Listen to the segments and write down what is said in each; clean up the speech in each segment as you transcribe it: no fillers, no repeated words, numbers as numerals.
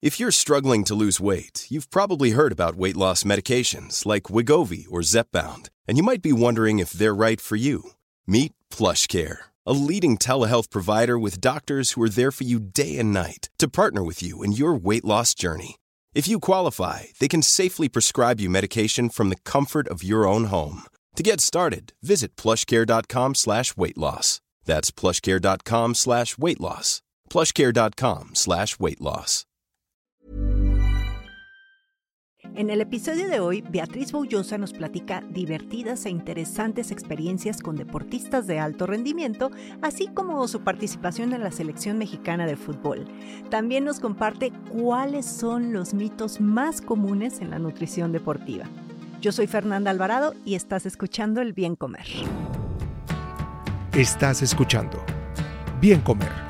If you're struggling to lose weight, you've probably heard about weight loss medications like Wegovy or Zepbound, and you might be wondering if they're right for you. Meet PlushCare, a leading telehealth provider with doctors who are there for you day and night to partner with you in your weight loss journey. If you qualify, they can safely prescribe you medication from the comfort of your own home. To get started, visit plushcare.com/weightloss. That's plushcare.com/weightloss. plushcare.com/weightloss. En el episodio de hoy, Beatriz Boullosa nos platica divertidas e interesantes experiencias con deportistas de alto rendimiento, así como su participación en la selección mexicana de fútbol. También nos comparte cuáles son los mitos más comunes en la nutrición deportiva. Yo soy Fernanda Alvarado y estás escuchando El Bien Comer. Estás escuchando Bien Comer.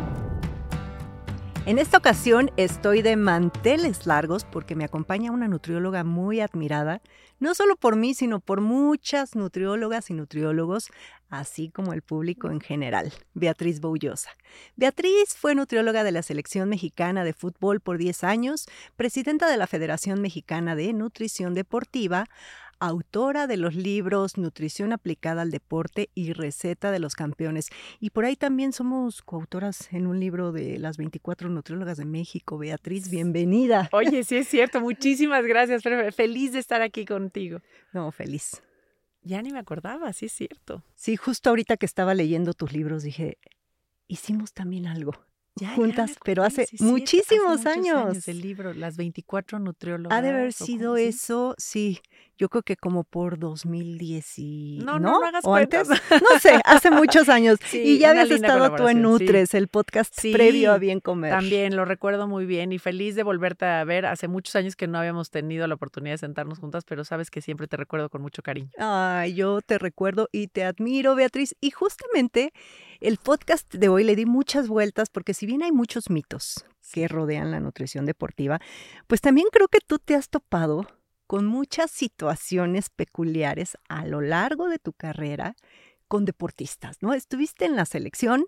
En esta ocasión estoy de manteles largos porque me acompaña una nutrióloga muy admirada, no solo por mí, sino por muchas nutriólogas y nutriólogos, así como el público en general, Beatriz Boullosa. Beatriz fue nutrióloga de la Selección Mexicana de Fútbol por 10 años, presidenta de la Federación Mexicana de Nutrición Deportiva, autora de los libros Nutrición aplicada al deporte y Receta de los campeones. Y por ahí también somos coautoras en un libro de las 24 nutriólogas de México. Beatriz, bienvenida. Oye, sí es cierto. Muchísimas gracias. Feliz de estar aquí contigo. No, feliz. Ya ni me acordaba, sí es cierto. Sí, justo ahorita que estaba leyendo tus libros dije, hicimos también algo. Juntas, pero hace muchísimos años. El libro, las 24 nutriólogas. Ha de haber sido eso, sí. Yo creo que como por 2010 y... No hagas ¿O cuentas. antes? No sé, hace muchos años. Sí, y ya habías linda estado tú en Nutres, sí. El podcast previo a Bien Comer. También lo recuerdo muy bien y feliz de volverte a ver. Hace muchos años que no habíamos tenido la oportunidad de sentarnos juntas, pero sabes que siempre te recuerdo con mucho cariño. Ay, yo te recuerdo y te admiro, Beatriz. Y justamente el podcast de hoy le di muchas vueltas porque si bien hay muchos mitos que rodean la nutrición deportiva, pues también creo que tú te has topado con muchas situaciones peculiares a lo largo de tu carrera con deportistas, ¿no? Estuviste en la selección,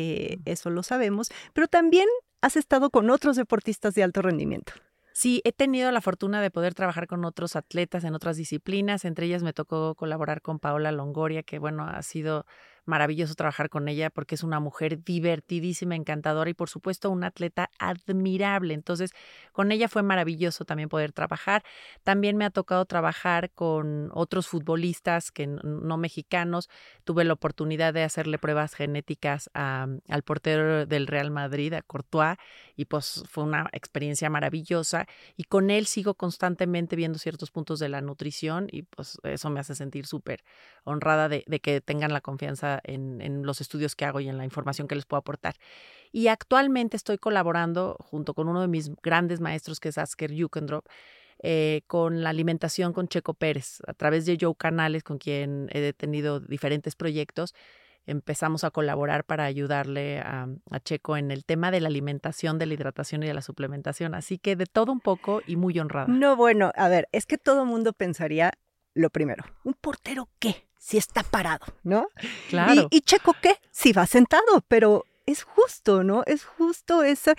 eso lo sabemos, pero también has estado con otros deportistas de alto rendimiento. Sí, he tenido la fortuna de poder trabajar con otros atletas en otras disciplinas. Entre ellas me tocó colaborar con Paola Longoria, que bueno, ha sido maravilloso trabajar con ella porque es una mujer divertidísima, encantadora y por supuesto una atleta admirable. Entonces, con ella fue maravilloso también poder trabajar. También me ha tocado trabajar con otros futbolistas que no mexicanos. Tuve la oportunidad de hacerle pruebas genéticas al portero del Real Madrid, a Courtois, y pues fue una experiencia maravillosa. Y con él sigo constantemente viendo ciertos puntos de la nutrición y pues eso me hace sentir súper honrada de que tengan la confianza en los estudios que hago y en la información que les puedo aportar. Y actualmente estoy colaborando junto con uno de mis grandes maestros, que es Asker Jukendrop, con la alimentación con Checo Pérez. A través de Joe Canales, con quien he tenido diferentes proyectos, empezamos a colaborar para ayudarle a Checo en el tema de la alimentación, de la hidratación y de la suplementación. Así que de todo un poco y muy honrada. No, bueno, a ver, es que todo mundo pensaría lo primero, ¿un portero qué? Si está parado, ¿no? Claro. ¿Y Checo qué? Si va sentado, pero es justo, ¿no? Es justo esa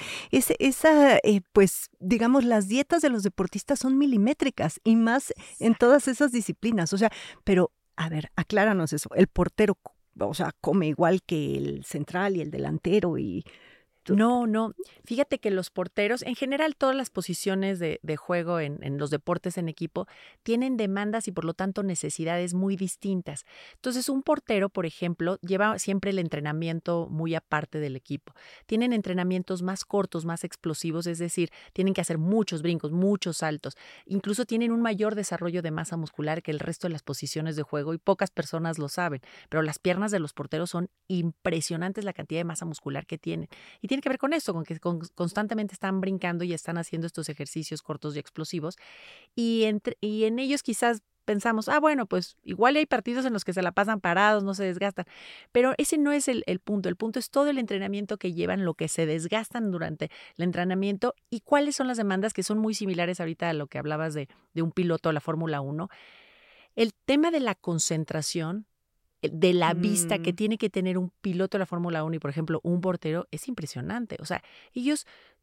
pues, digamos, las dietas de los deportistas son milimétricas y más en todas esas disciplinas. O sea, pero, a ver, acláranos eso. El portero, o sea, come igual que el central y el delantero y... No. Fíjate que los porteros, en general todas las posiciones de juego en los deportes en equipo tienen demandas y por lo tanto necesidades muy distintas. Entonces un portero, por ejemplo, lleva siempre el entrenamiento muy aparte del equipo. Tienen entrenamientos más cortos, más explosivos, es decir, tienen que hacer muchos brincos, muchos saltos. Incluso tienen un mayor desarrollo de masa muscular que el resto de las posiciones de juego y pocas personas lo saben. Pero las piernas de los porteros son impresionantes la cantidad de masa muscular que tienen. Y tiene que ver con esto, con que constantemente están brincando y están haciendo estos ejercicios cortos y explosivos. Y en ellos quizás pensamos, bueno, pues igual hay partidos en los que se la pasan parados, no se desgastan. Pero ese no es el punto. El punto es todo el entrenamiento que llevan, lo que se desgastan durante el entrenamiento y cuáles son las demandas que son muy similares ahorita a lo que hablabas de un piloto a la Fórmula 1. El tema de la concentración, de la vista que tiene que tener un piloto de la Fórmula 1 y, por ejemplo, un portero, es impresionante. O sea, ellos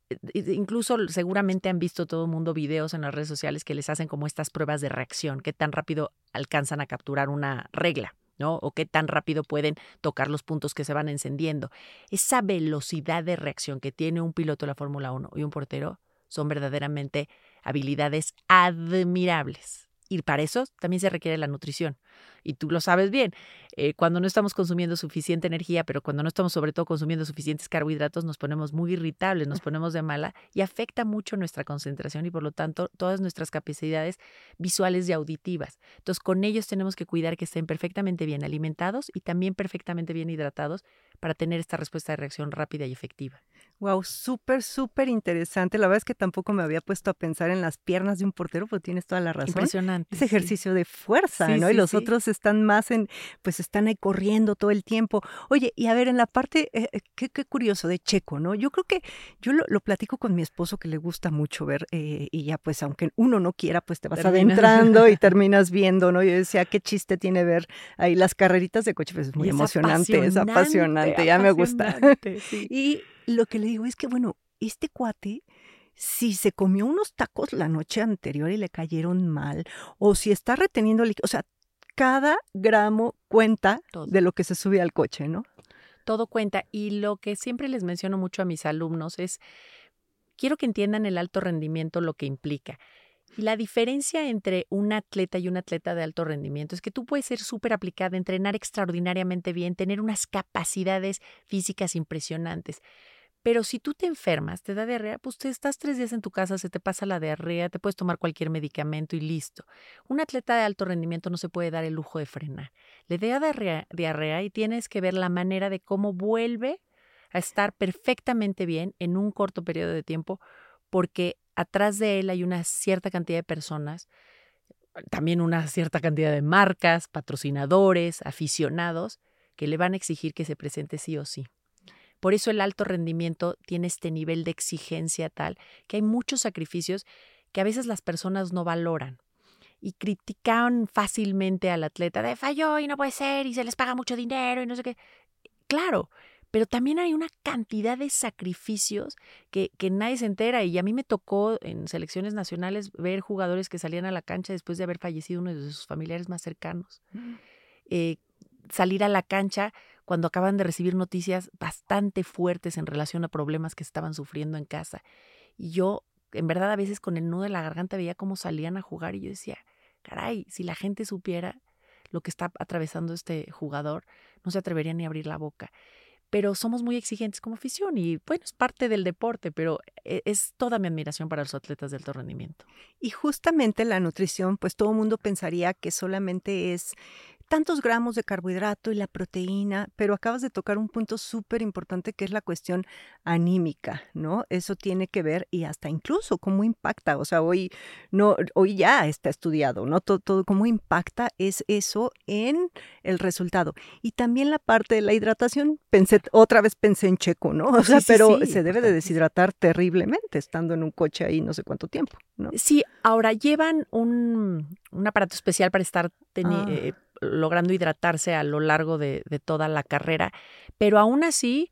incluso seguramente han visto todo el mundo videos en las redes sociales que les hacen como estas pruebas de reacción, qué tan rápido alcanzan a capturar una regla, ¿no? O qué tan rápido pueden tocar los puntos que se van encendiendo. Esa velocidad de reacción que tiene un piloto de la Fórmula 1 y un portero son verdaderamente habilidades admirables. Y para eso también se requiere la nutrición. Y tú lo sabes bien, cuando no estamos consumiendo suficiente energía, pero cuando no estamos sobre todo consumiendo suficientes carbohidratos, nos ponemos muy irritables, nos ponemos de mala y afecta mucho nuestra concentración y por lo tanto todas nuestras capacidades visuales y auditivas. Entonces con ellos tenemos que cuidar que estén perfectamente bien alimentados y también perfectamente bien hidratados para tener esta respuesta de reacción rápida y efectiva. Wow, súper interesante. La verdad es que tampoco me había puesto a pensar en las piernas de un portero, pero tienes toda la razón. Impresionante. Es ejercicio de fuerza, sí, ¿no? Sí, y los sí. otros están más pues están ahí corriendo todo el tiempo. Oye, y a ver, en la parte, qué curioso de Checo, ¿no? Yo creo que yo lo platico con mi esposo que le gusta mucho ver y ya pues aunque uno no quiera, pues te vas adentrando y terminas viendo, ¿no? Yo decía, qué chiste tiene ver ahí las carreritas de coche, pues es muy emocionante, es apasionante, ya me gusta. Sí. Y lo que le digo es que, bueno, este cuate, si se comió unos tacos la noche anterior y le cayeron mal, o si está reteniendo líquido, o sea, cada gramo cuenta de lo que se sube al coche, ¿no? Todo cuenta. Y lo que siempre les menciono mucho a mis alumnos es, quiero que entiendan el alto rendimiento, lo que implica. Y la diferencia entre un atleta y un atleta de alto rendimiento es que tú puedes ser súper aplicada, entrenar extraordinariamente bien, tener unas capacidades físicas impresionantes. Pero si tú te enfermas, te da diarrea, pues te estás 3 días en tu casa, se te pasa la diarrea, te puedes tomar cualquier medicamento y listo. Un atleta de alto rendimiento no se puede dar el lujo de frenar. Le da diarrea y tienes que ver la manera de cómo vuelve a estar perfectamente bien en un corto periodo de tiempo, porque atrás de él hay una cierta cantidad de personas, también una cierta cantidad de marcas, patrocinadores, aficionados, que le van a exigir que se presente sí o sí. Por eso el alto rendimiento tiene este nivel de exigencia tal que hay muchos sacrificios que a veces las personas no valoran y critican fácilmente al atleta de falló y no puede ser y se les paga mucho dinero y no sé qué. Claro, pero también hay una cantidad de sacrificios que nadie se entera y a mí me tocó en selecciones nacionales ver jugadores que salían a la cancha después de haber fallecido uno de sus familiares más cercanos. Salir a la cancha cuando acaban de recibir noticias bastante fuertes en relación a problemas que estaban sufriendo en casa. Y yo, en verdad, a veces con el nudo de la garganta veía cómo salían a jugar y yo decía, caray, si la gente supiera lo que está atravesando este jugador, no se atrevería ni a abrir la boca. Pero somos muy exigentes como afición y, bueno, es parte del deporte, pero es toda mi admiración para los atletas de alto rendimiento. Y justamente la nutrición, pues todo el mundo pensaría que solamente es tantos gramos de carbohidrato y la proteína, pero acabas de tocar un punto súper importante que es la cuestión anímica, ¿no? Eso tiene que ver y hasta incluso cómo impacta, o sea, hoy ya está estudiado, ¿no? Todo cómo impacta es eso en el resultado. Y también la parte de la hidratación, otra vez pensé en Checo, ¿no? O sea, pero se debe de deshidratar terriblemente estando en un coche ahí no sé cuánto tiempo, ¿no? Sí, ahora llevan un aparato especial para estar logrando hidratarse a lo largo de toda la carrera, pero aún así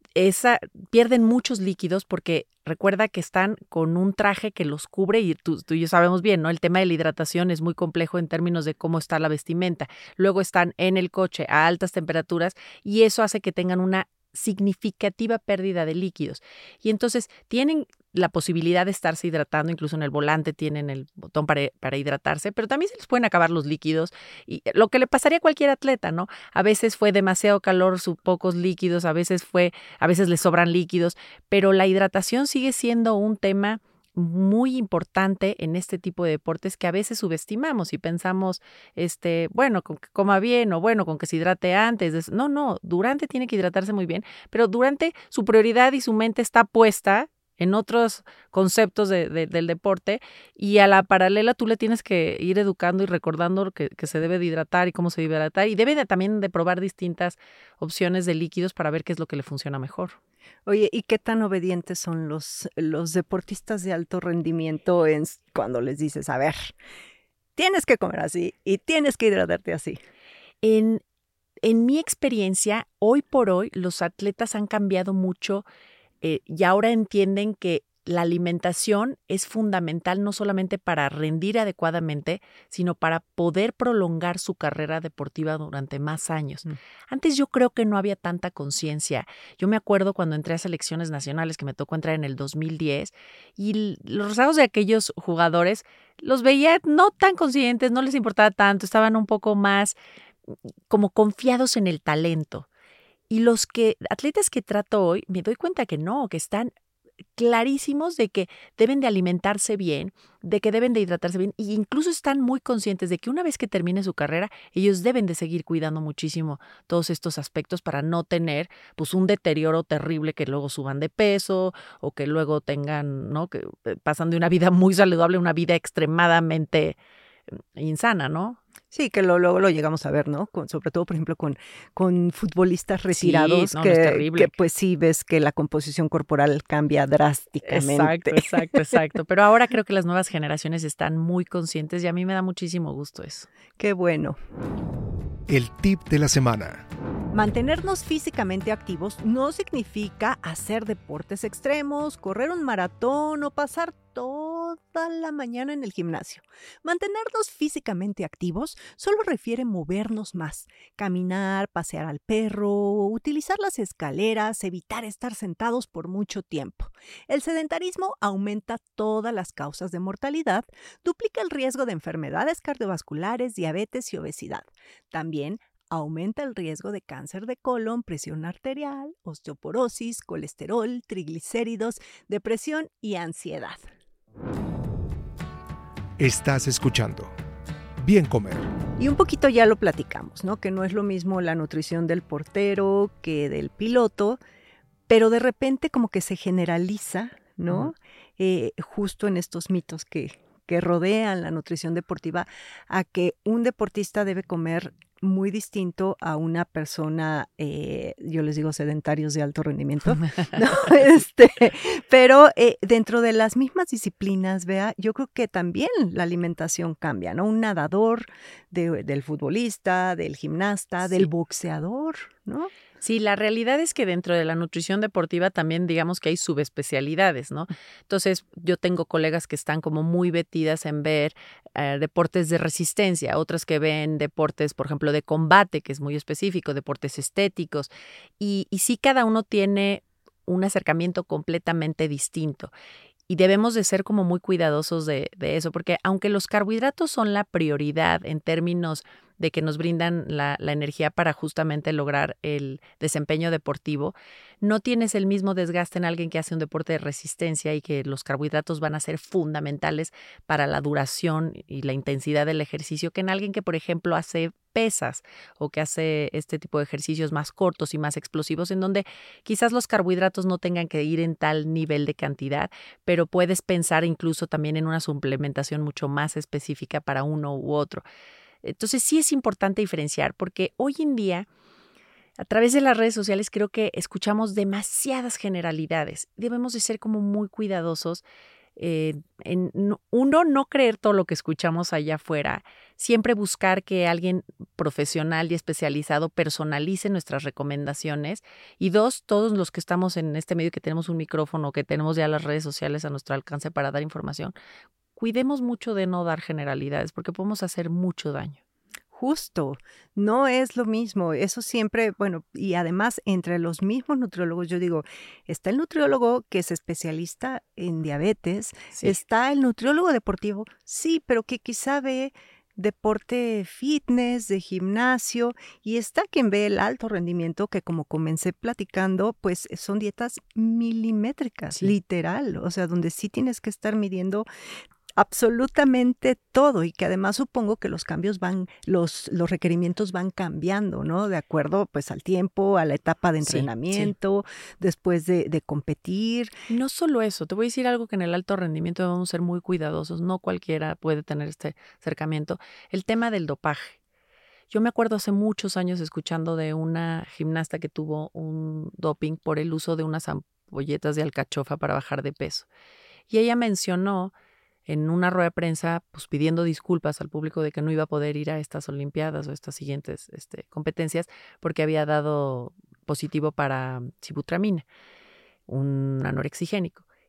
pierden muchos líquidos porque recuerda que están con un traje que los cubre y tú y yo sabemos bien, ¿no? El tema de la hidratación es muy complejo en términos de cómo está la vestimenta. Luego están en el coche a altas temperaturas y eso hace que tengan una significativa pérdida de líquidos. Y entonces tienen la posibilidad de estarse hidratando, incluso en el volante tienen el botón para hidratarse, pero también se les pueden acabar los líquidos y lo que le pasaría a cualquier atleta, ¿no? A veces fue demasiado calor, pocos líquidos, a veces les sobran líquidos, pero la hidratación sigue siendo un tema muy importante en este tipo de deportes que a veces subestimamos y pensamos, bueno, con que coma bien o bueno, con que se hidrate antes. No, durante tiene que hidratarse muy bien, pero durante su prioridad y su mente está puesta en otros conceptos del deporte y a la paralela tú le tienes que ir educando y recordando que se debe de hidratar y cómo se debe hidratar y debe también de probar distintas opciones de líquidos para ver qué es lo que le funciona mejor. Oye, ¿y qué tan obedientes son los deportistas de alto rendimiento cuando les dices, a ver, tienes que comer así y tienes que hidratarte así? En mi experiencia, hoy por hoy, los atletas han cambiado mucho y ahora entienden que la alimentación es fundamental no solamente para rendir adecuadamente, sino para poder prolongar su carrera deportiva durante más años. Antes yo creo que no había tanta conciencia. Yo me acuerdo cuando entré a selecciones nacionales, que me tocó entrar en el 2010, y los resultados de aquellos jugadores los veía no tan conscientes, no les importaba tanto, estaban un poco más como confiados en el talento. Y los atletas que trato hoy, me doy cuenta que no, que están clarísimos de que deben de alimentarse bien, de que deben de hidratarse bien, e incluso están muy conscientes de que una vez que termine su carrera, ellos deben de seguir cuidando muchísimo todos estos aspectos para no tener pues un deterioro terrible, que luego suban de peso o que luego tengan, ¿no? Que pasan de una vida muy saludable a una vida extremadamente insana, ¿no? Sí, que luego lo llegamos a ver, ¿no? Sobre todo, por ejemplo, con futbolistas retirados, sí, no, es terrible. Que pues sí ves que la composición corporal cambia drásticamente. Exacto. Pero ahora creo que las nuevas generaciones están muy conscientes y a mí me da muchísimo gusto eso. Qué bueno. El tip de la semana. Mantenernos físicamente activos no significa hacer deportes extremos, correr un maratón o pasar toda la mañana en el gimnasio. Mantenernos físicamente activos solo refiere movernos más, caminar, pasear al perro, utilizar las escaleras, evitar estar sentados por mucho tiempo. El sedentarismo aumenta todas las causas de mortalidad, duplica el riesgo de enfermedades cardiovasculares, diabetes y obesidad. También aumenta el riesgo de cáncer de colon, presión arterial, osteoporosis, colesterol, triglicéridos, depresión y ansiedad. Estás escuchando Bien Comer. Y un poquito ya lo platicamos, ¿no? Que no es lo mismo la nutrición del portero que del piloto, pero de repente como que se generaliza, ¿no? Justo en estos mitos que rodean la nutrición deportiva, a que un deportista debe comer muy distinto a una persona, yo les digo sedentarios de alto rendimiento, ¿no? Pero dentro de las mismas disciplinas, Bea, yo creo que también la alimentación cambia, ¿no? Un nadador, del futbolista, del gimnasta, del boxeador, ¿no? Sí, la realidad es que dentro de la nutrición deportiva también digamos que hay subespecialidades, ¿no? Entonces, yo tengo colegas que están como muy metidas en ver deportes de resistencia, otras que ven deportes, por ejemplo, de combate, que es muy específico, deportes estéticos, y sí cada uno tiene un acercamiento completamente distinto. Y debemos de ser como muy cuidadosos de eso, porque aunque los carbohidratos son la prioridad en términos de que nos brindan la energía para justamente lograr el desempeño deportivo, no tienes el mismo desgaste en alguien que hace un deporte de resistencia y que los carbohidratos van a ser fundamentales para la duración y la intensidad del ejercicio que en alguien que, por ejemplo, hace pesas o que hace este tipo de ejercicios más cortos y más explosivos, en donde quizás los carbohidratos no tengan que ir en tal nivel de cantidad, pero puedes pensar incluso también en una suplementación mucho más específica para uno u otro. Entonces sí es importante diferenciar, porque hoy en día a través de las redes sociales creo que escuchamos demasiadas generalidades. Debemos de ser como muy cuidadosos no creer todo lo que escuchamos allá afuera, siempre buscar que alguien profesional y especializado personalice nuestras recomendaciones, y dos, todos los que estamos en este medio, que tenemos un micrófono, que tenemos ya las redes sociales a nuestro alcance para dar información, cuidemos mucho de no dar generalidades porque podemos hacer mucho daño. Justo, no es lo mismo, eso siempre, bueno, y además entre los mismos nutriólogos, yo digo, está el nutriólogo que es especialista en diabetes, Sí. Está el nutriólogo deportivo, sí, pero que quizá ve deporte fitness, de gimnasio, y está quien ve el alto rendimiento, que como comencé platicando, pues son dietas milimétricas, Sí. literal, o sea, donde sí tienes que estar midiendo absolutamente todo, y que además supongo que los cambios los requerimientos van cambiando, ¿no? De acuerdo pues al tiempo, a la etapa de entrenamiento, después de competir. No solo eso, te voy a decir algo que en el alto rendimiento debemos ser muy cuidadosos, no cualquiera puede tener este acercamiento, el tema del dopaje. Yo me acuerdo hace muchos años escuchando de una gimnasta que tuvo un doping por el uso de unas ampolletas de alcachofa para bajar de peso. Y ella mencionó en una rueda de prensa, pues pidiendo disculpas al público de que no iba a poder ir a estas olimpiadas o estas siguientes competencias porque había dado positivo para sibutramina, un anorexigénico.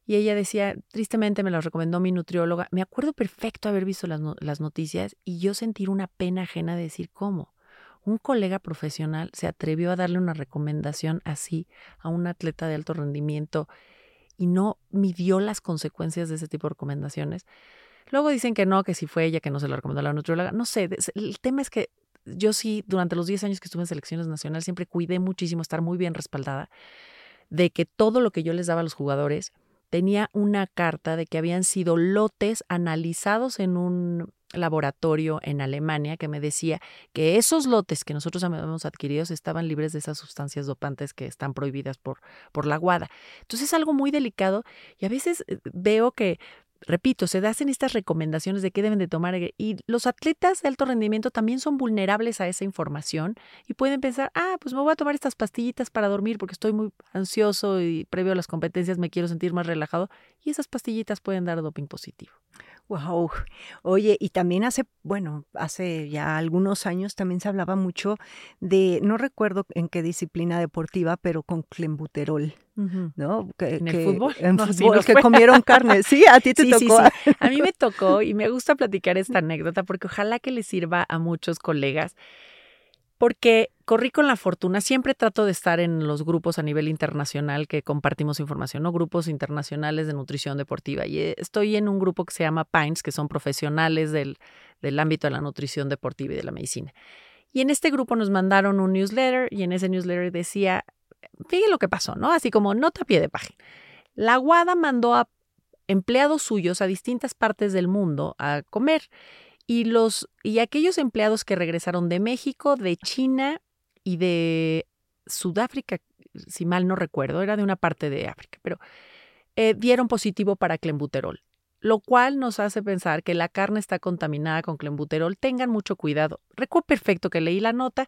Y ella decía, tristemente me las recomendó mi nutrióloga. Me acuerdo perfecto haber visto las noticias y yo sentir una pena ajena de decir, ¿cómo? Un colega profesional se atrevió a darle una recomendación así a un atleta de alto rendimiento y no midió las consecuencias de ese tipo de recomendaciones. Luego dicen que no, que si fue ella que no se la recomendó a la nutrióloga. No sé, el tema es que yo sí, durante los 10 años que estuve en selecciones nacionales, siempre cuidé muchísimo estar muy bien respaldada de que todo lo que yo les daba a los jugadores tenía una carta de que habían sido lotes analizados en un laboratorio en Alemania que me decía que esos lotes que nosotros habíamos adquirido estaban libres de esas sustancias dopantes que están prohibidas por la WADA. Entonces es algo muy delicado y a veces veo que, repito, se hacen estas recomendaciones de qué deben de tomar y los atletas de alto rendimiento también son vulnerables a esa información y pueden pensar, pues me voy a tomar estas pastillitas para dormir porque estoy muy ansioso y previo a las competencias me quiero sentir más relajado y esas pastillitas pueden dar doping positivo. Wow. Oye, y también hace ya algunos años también se hablaba mucho de, no recuerdo en qué disciplina deportiva, pero con clenbuterol, ¿no? ¿En el fútbol? En fútbol, que comieron carne. Sí, a ti te tocó. Sí. A mí me tocó y me gusta platicar esta anécdota porque ojalá que le sirva a muchos colegas. Porque corrí con la fortuna, siempre trato de estar en los grupos a nivel internacional que compartimos información, ¿no? Grupos internacionales de nutrición deportiva. Y estoy en un grupo que se llama PINES, que son profesionales del ámbito de la nutrición deportiva y de la medicina. Y en este grupo nos mandaron un newsletter y en ese newsletter decía, fíjense lo que pasó, ¿no? Así como nota a pie de página. La WADA mandó a empleados suyos a distintas partes del mundo a comer. Y aquellos empleados que regresaron de México, de China y de Sudáfrica, si mal no recuerdo, era de una parte de África, pero dieron positivo para clenbuterol, lo cual nos hace pensar que la carne está contaminada con clenbuterol. Tengan mucho cuidado. Recuerdo perfecto que leí la nota.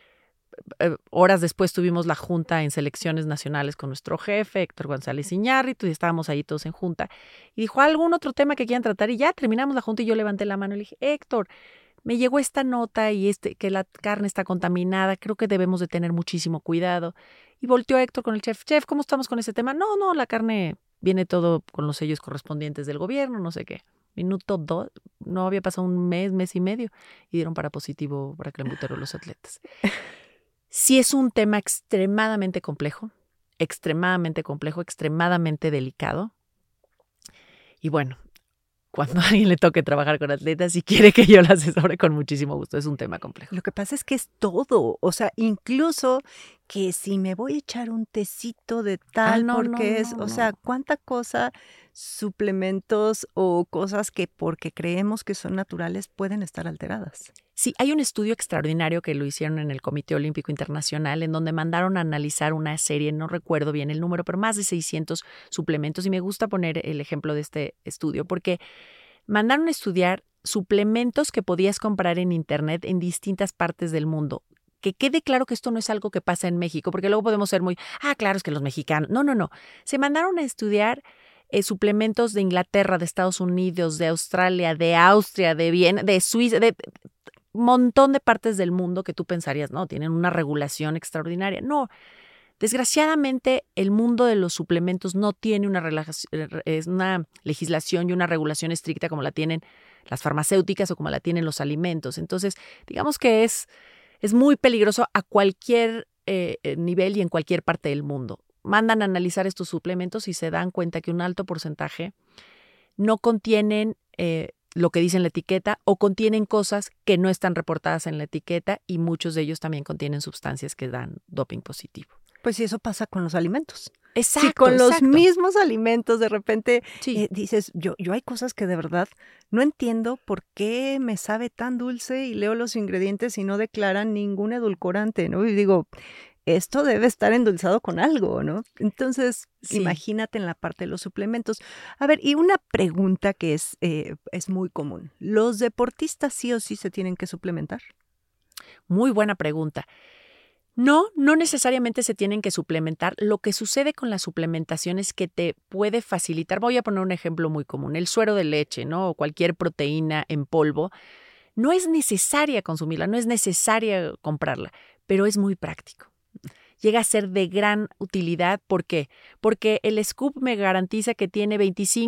Horas después tuvimos la junta en selecciones nacionales con nuestro jefe, Héctor González Iñárritu, y estábamos ahí todos en junta. Y dijo, ¿algún otro tema que quieran tratar? Y ya terminamos la junta y yo levanté la mano y le dije, Héctor, me llegó esta nota y que la carne está contaminada, creo que debemos de tener muchísimo cuidado. Y volteó Héctor con el chef, ¿cómo estamos con ese tema? No, la carne viene todo con los sellos correspondientes del gobierno, no sé qué. Minuto 2, no había pasado un mes y medio, y dieron para positivo para clenbuterol los atletas. Sí es un tema extremadamente complejo, extremadamente delicado. Y bueno, cuando a alguien le toque trabajar con atletas, si quiere que yo la asesore, con muchísimo gusto. Es un tema complejo. Lo que pasa es que es todo. O sea, incluso que si me voy a echar un tecito de tal, cuánta cosa, suplementos o cosas que porque creemos que son naturales pueden estar alteradas. Sí, hay un estudio extraordinario que lo hicieron en el Comité Olímpico Internacional, en donde mandaron a analizar una serie, no recuerdo bien el número, pero más de 600 suplementos. Y me gusta poner el ejemplo de este estudio porque mandaron a estudiar suplementos que podías comprar en Internet en distintas partes del mundo. Que quede claro que esto no es algo que pasa en México, porque luego podemos ser muy, claro, es que los mexicanos. No. Se mandaron a estudiar suplementos de Inglaterra, de Estados Unidos, de Australia, de Austria, de Viena, de Suiza, de montón de partes del mundo que tú pensarías, no, tienen una regulación extraordinaria. No, desgraciadamente el mundo de los suplementos no tiene una legislación y una regulación estricta como la tienen las farmacéuticas o como la tienen los alimentos. Entonces, digamos que es muy peligroso a cualquier nivel y en cualquier parte del mundo. Mandan a analizar estos suplementos y se dan cuenta que un alto porcentaje no contienen lo que dice en la etiqueta o contienen cosas que no están reportadas en la etiqueta y muchos de ellos también contienen sustancias que dan doping positivo. Pues sí, eso pasa con los alimentos. Exacto. Si con los mismos alimentos de repente sí. Dices, yo hay cosas que de verdad no entiendo por qué me sabe tan dulce y leo los ingredientes y no declaran ningún edulcorante, ¿no? Y digo, esto debe estar endulzado con algo, ¿no? Entonces, sí. Imagínate en la parte de los suplementos. A ver, y una pregunta que es muy común. ¿Los deportistas sí o sí se tienen que suplementar? Muy buena pregunta. No necesariamente se tienen que suplementar. Lo que sucede con la suplementación es que te puede facilitar. Voy a poner un ejemplo muy común. El suero de leche, ¿no? O cualquier proteína en polvo. No es necesaria consumirla, no es necesaria comprarla, pero es muy práctico. llega a ser de gran utilidad. ¿Por qué? Porque el scoop me garantiza que tiene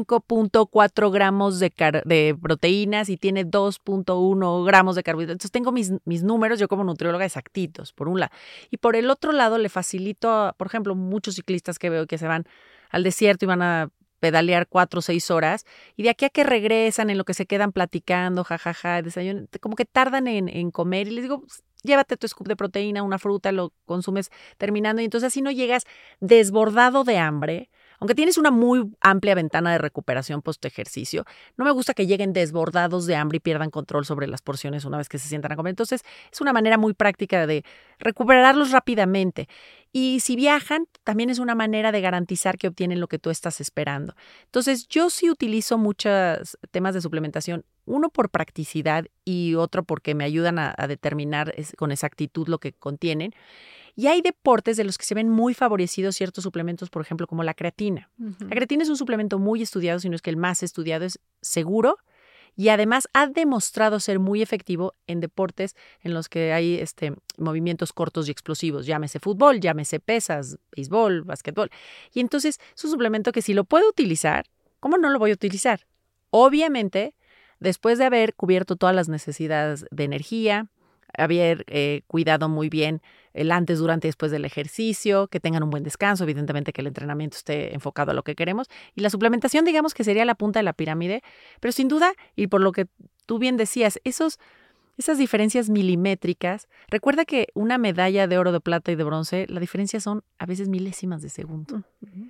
25.4 gramos de proteínas y tiene 2.1 gramos de carbohidratos. Entonces tengo mis números, yo como nutrióloga, exactitos, por un lado. Y por el otro lado le facilito, por ejemplo, muchos ciclistas que veo que se van al desierto y van a pedalear 4 o 6 horas, y de aquí a que regresan, en lo que se quedan platicando, jajaja, desayuno, como que tardan en comer, y les digo, llévate tu scoop de proteína, una fruta, lo consumes terminando, y entonces así no llegas desbordado de hambre. Aunque tienes una muy amplia ventana de recuperación post ejercicio, no me gusta que lleguen desbordados de hambre y pierdan control sobre las porciones una vez que se sientan a comer. Entonces, es una manera muy práctica de recuperarlos rápidamente. Y si viajan, también es una manera de garantizar que obtienen lo que tú estás esperando. Entonces, yo sí utilizo muchos temas de suplementación, uno por practicidad y otro porque me ayudan a determinar con exactitud lo que contienen. Y hay deportes de los que se ven muy favorecidos ciertos suplementos, por ejemplo, como la creatina. La creatina es un suplemento muy estudiado, si no es que el más estudiado, es seguro y además ha demostrado ser muy efectivo en deportes en los que hay movimientos cortos y explosivos, llámese fútbol, llámese pesas, béisbol, básquetbol. Y entonces es un suplemento que si lo puedo utilizar, ¿cómo no lo voy a utilizar? Obviamente, después de haber cubierto todas las necesidades de energía, haber cuidado muy bien el antes, durante y después del ejercicio, que tengan un buen descanso, evidentemente que el entrenamiento esté enfocado a lo que queremos. Y la suplementación, digamos que sería la punta de la pirámide, pero sin duda, y por lo que tú bien decías, esas diferencias milimétricas, recuerda que una medalla de oro, de plata y de bronce, la diferencia son a veces milésimas de segundo.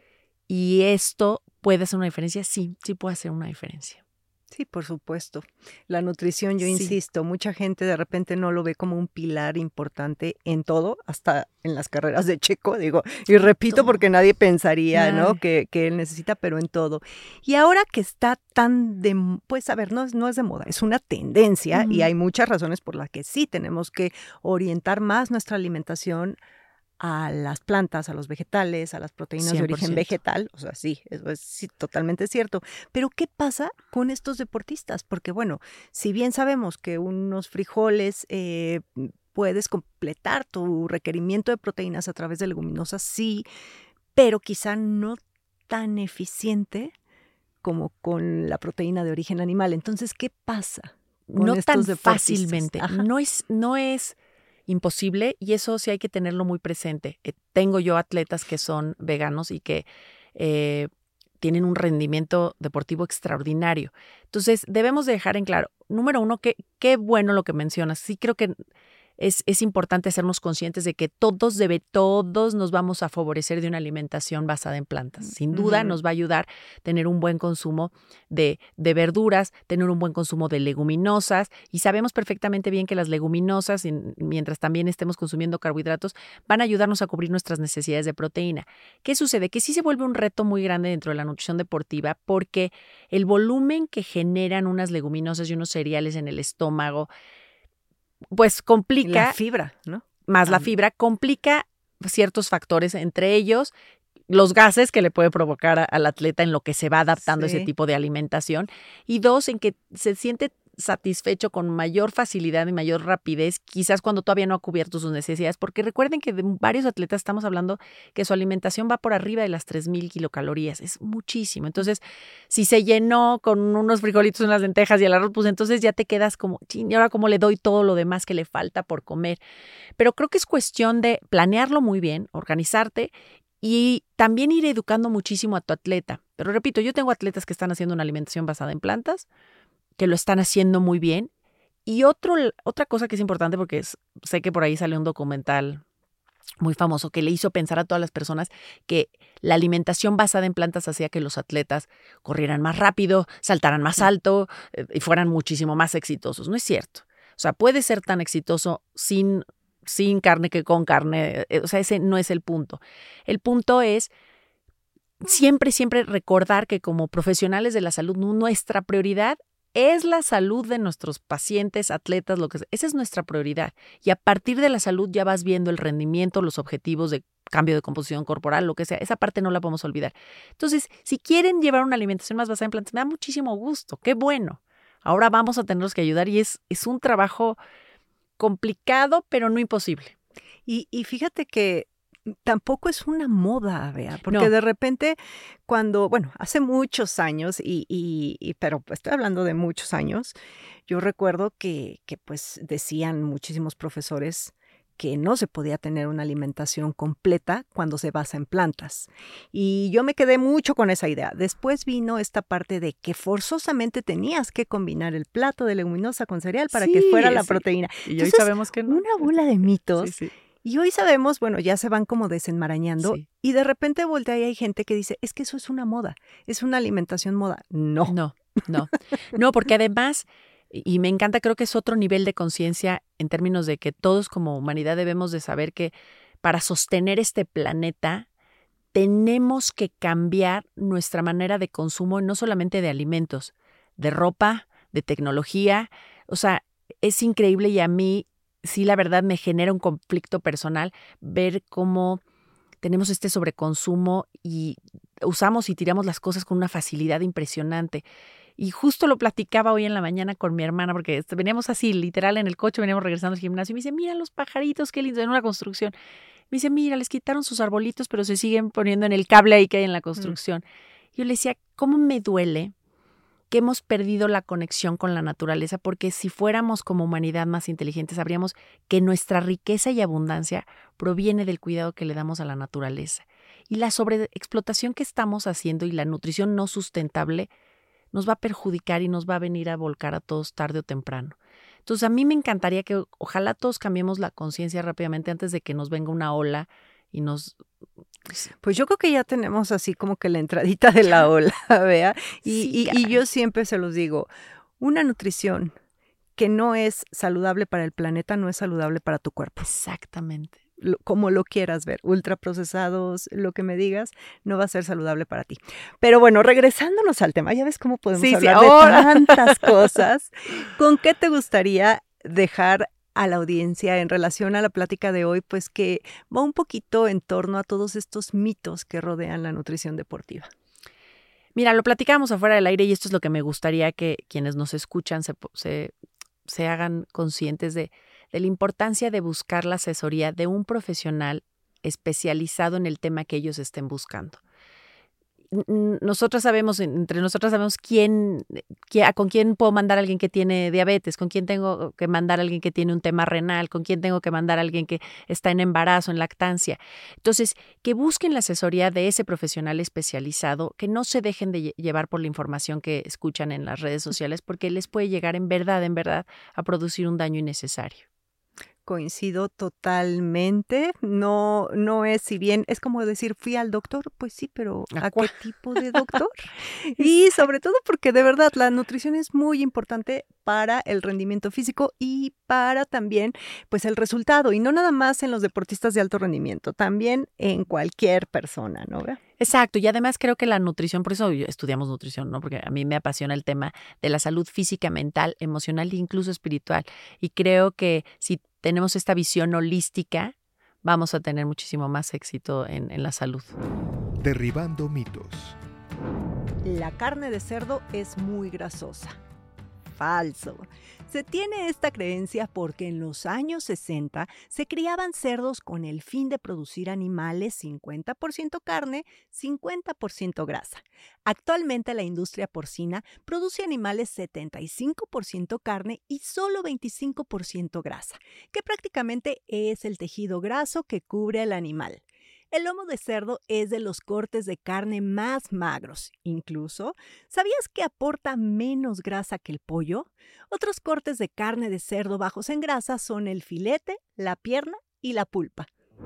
Y esto puede hacer una diferencia, sí puede hacer una diferencia. Sí, por supuesto. La nutrición, yo insisto, mucha gente de repente no lo ve como un pilar importante en todo, hasta en las carreras de Checo, digo, y repito porque nadie pensaría, ¿no? Que él necesita, pero en todo. Y ahora que está tan pues a ver, no es de moda, es una tendencia y hay muchas razones por las que sí tenemos que orientar más nuestra alimentación a las plantas, a los vegetales, a las proteínas 100%. De origen vegetal, o sea, sí, eso es sí, totalmente cierto. Pero ¿qué pasa con estos deportistas? Porque bueno, si bien sabemos que unos frijoles puedes completar tu requerimiento de proteínas a través de leguminosas, sí, pero quizá no tan eficiente como con la proteína de origen animal. Entonces, ¿qué pasa con no estos tan fácilmente? No es imposible, y eso sí hay que tenerlo muy presente. Tengo yo atletas que son veganos y que tienen un rendimiento deportivo extraordinario. Entonces, debemos de dejar en claro, número uno, que qué bueno lo que mencionas. Sí creo que es importante hacernos conscientes de que todos nos vamos a favorecer de una alimentación basada en plantas. Sin duda nos va a ayudar tener un buen consumo de verduras, tener un buen consumo de leguminosas, y sabemos perfectamente bien que las leguminosas, mientras también estemos consumiendo carbohidratos, van a ayudarnos a cubrir nuestras necesidades de proteína. ¿Qué sucede? Que sí se vuelve un reto muy grande dentro de la nutrición deportiva, porque el volumen que generan unas leguminosas y unos cereales en el estómago pues complica. La fibra, ¿no? Más la fibra, complica ciertos factores, entre ellos los gases que le puede provocar al atleta en lo que se va adaptando a ese tipo de alimentación. Y dos, en que se siente satisfecho con mayor facilidad y mayor rapidez, quizás cuando todavía no ha cubierto sus necesidades, porque recuerden que de varios atletas estamos hablando que su alimentación va por arriba de las 3,000 kilocalorías, es muchísimo. Entonces, si se llenó con unos frijolitos, unas lentejas y el arroz, pues entonces ya te quedas como, ¿y ahora cómo le doy todo lo demás que le falta por comer? Pero creo que es cuestión de planearlo muy bien, organizarte y también ir educando muchísimo a tu atleta. Pero repito, yo tengo atletas que están haciendo una alimentación basada en plantas, que lo están haciendo muy bien. Y otra cosa que es importante, porque sé que por ahí salió un documental muy famoso que le hizo pensar a todas las personas que la alimentación basada en plantas hacía que los atletas corrieran más rápido, saltaran más alto y fueran muchísimo más exitosos. No es cierto. O sea, puede ser tan exitoso sin carne que con carne. O sea, ese no es el punto. El punto es siempre recordar que como profesionales de la salud, nuestra prioridad es la salud de nuestros pacientes, atletas, lo que sea. Esa es nuestra prioridad. Y a partir de la salud ya vas viendo el rendimiento, los objetivos de cambio de composición corporal, lo que sea. Esa parte no la podemos olvidar. Entonces, si quieren llevar una alimentación más basada en plantas, me da muchísimo gusto. ¡Qué bueno! Ahora vamos a tenerlos que ayudar y es un trabajo complicado, pero no imposible. Y fíjate que tampoco es una moda, Bea, porque No. de repente cuando, bueno, hace muchos años, pero estoy hablando de muchos años, yo recuerdo que pues decían muchísimos profesores que no se podía tener una alimentación completa cuando se basa en plantas. Y yo me quedé mucho con esa idea. Después vino esta parte de que forzosamente tenías que combinar el plato de leguminosa con cereal para que Sí, fuera la sí. proteína. Y hoy Entonces, sabemos que no. una bola de mitos. Sí, sí. Y hoy sabemos, bueno, ya se van como desenmarañando Sí. y de repente voltea y hay gente que dice, es que eso es una moda, es una alimentación moda. No. No. No, porque además, y me encanta, creo que es otro nivel de conciencia en términos de que todos como humanidad debemos de saber que para sostener este planeta tenemos que cambiar nuestra manera de consumo, no solamente de alimentos, de ropa, de tecnología. O sea, es increíble y a mí sí, la verdad, me genera un conflicto personal ver cómo tenemos este sobreconsumo y usamos y tiramos las cosas con una facilidad impresionante. Y justo lo platicaba hoy en la mañana con mi hermana, porque veníamos así, literal, en el coche, veníamos regresando al gimnasio, y me dice, mira los pajaritos, qué lindo, en una construcción. Me dice, mira, les quitaron sus arbolitos, pero se siguen poniendo en el cable ahí que hay en la construcción. Yo le decía, ¿cómo me duele que hemos perdido la conexión con la naturaleza? Porque si fuéramos como humanidad más inteligentes, sabríamos que nuestra riqueza y abundancia proviene del cuidado que le damos a la naturaleza. Y la sobreexplotación que estamos haciendo y la nutrición no sustentable nos va a perjudicar y nos va a venir a volcar a todos tarde o temprano. Entonces, a mí me encantaría que ojalá todos cambiemos la conciencia rápidamente antes de que nos venga una ola y nos... Pues yo creo que ya tenemos así como que la entradita de la ola, ¿vea? Y yo siempre se los digo, una nutrición que no es saludable para el planeta no es saludable para tu cuerpo. Exactamente. Como lo quieras ver, ultraprocesados, lo que me digas, no va a ser saludable para ti. Pero bueno, regresándonos al tema, ya ves cómo podemos hablar de tantas cosas. ¿Con qué te gustaría dejar a la audiencia en relación a la plática de hoy? Pues que va un poquito en torno a todos estos mitos que rodean la nutrición deportiva. Mira, lo platicábamos afuera del aire y esto es lo que me gustaría que quienes nos escuchan se hagan conscientes de la importancia de buscar la asesoría de un profesional especializado en el tema que ellos estén buscando. Nosotras sabemos, entre nosotras sabemos con quién puedo mandar a alguien que tiene diabetes, con quién tengo que mandar a alguien que tiene un tema renal, con quién tengo que mandar a alguien que está en embarazo, en lactancia. Entonces, que busquen la asesoría de ese profesional especializado, que no se dejen de llevar por la información que escuchan en las redes sociales, porque les puede llegar en verdad, a producir un daño innecesario. Coincido totalmente. No es, si bien es como decir, fui al doctor, pues sí, pero ¿a qué tipo de doctor? Y sobre todo porque de verdad la nutrición es muy importante para el rendimiento físico y para también pues el resultado, y no nada más en los deportistas de alto rendimiento, también en cualquier persona, ¿no? Exacto, y además creo que la nutrición, por eso estudiamos nutrición, ¿no? Porque a mí me apasiona el tema de la salud física, mental, emocional e incluso espiritual. Y creo que si tenemos esta visión holística, vamos a tener muchísimo más éxito en la salud. Derribando mitos. La carne de cerdo es muy grasosa. Falso. Se tiene esta creencia porque en los años 60 se criaban cerdos con el fin de producir animales 50% carne, 50% grasa. Actualmente la industria porcina produce animales 75% carne y solo 25% grasa, que prácticamente es el tejido graso que cubre al animal. El lomo de cerdo es de los cortes de carne más magros. Incluso, ¿sabías que aporta menos grasa que el pollo? Otros cortes de carne de cerdo bajos en grasa son el filete, la pierna y la pulpa.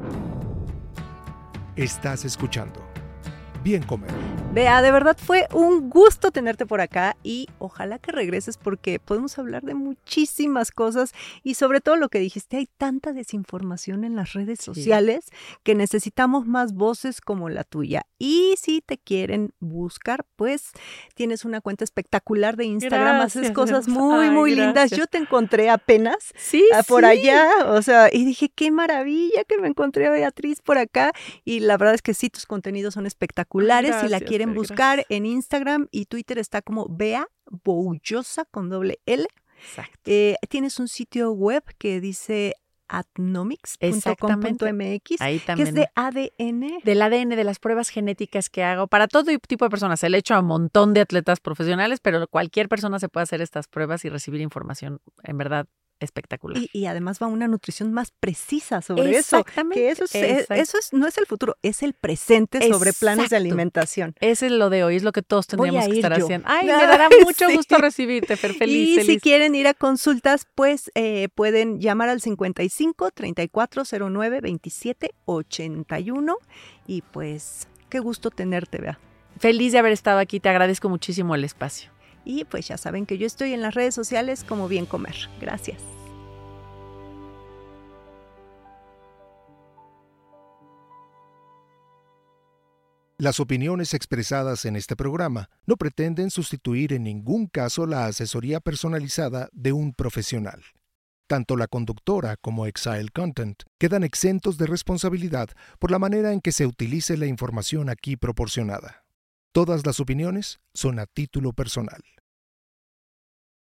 Estás escuchando Bien Comer. Bea, de verdad fue un gusto tenerte por acá y ojalá que regreses porque podemos hablar de muchísimas cosas y sobre todo lo que dijiste, hay tanta desinformación en las redes sociales que necesitamos más voces como la tuya. Y si te quieren buscar, pues tienes una cuenta espectacular de Instagram, haces cosas muy lindas. Yo te encontré apenas por allá, o sea, y dije, qué maravilla que me encontré a Beatriz por acá y la verdad es que sí, tus contenidos son espectaculares. Si la quieren buscar en Instagram y Twitter está como Bea Boullosa con doble L. Exacto. Tienes un sitio web que dice atnomics.com.mx, Ahí que también. es de ADN. Del ADN, de las pruebas genéticas que hago para todo tipo de personas. Se le he hecho a un montón de atletas profesionales, pero cualquier persona se puede hacer estas pruebas y recibir información en verdad espectacular. Y además va una nutrición más precisa sobre Exactamente, eso. Que eso no es el futuro, es el presente sobre planes de Exacto. alimentación. Ese es lo de hoy, es lo que todos tendríamos que estar yo. haciendo. Ay, me dará mucho Sí. gusto recibirte, Fer, feliz, Y feliz. si quieren ir a consultas, pues pueden llamar al 55 3409 27 81 y pues qué gusto tenerte, Bea. Feliz de haber estado aquí, te agradezco muchísimo el espacio. Y pues ya saben que yo estoy en las redes sociales como Bien Comer. Gracias. Las opiniones expresadas en este programa no pretenden sustituir en ningún caso la asesoría personalizada de un profesional. Tanto la conductora como Exile Content quedan exentos de responsabilidad por la manera en que se utilice la información aquí proporcionada. Todas las opiniones son a título personal.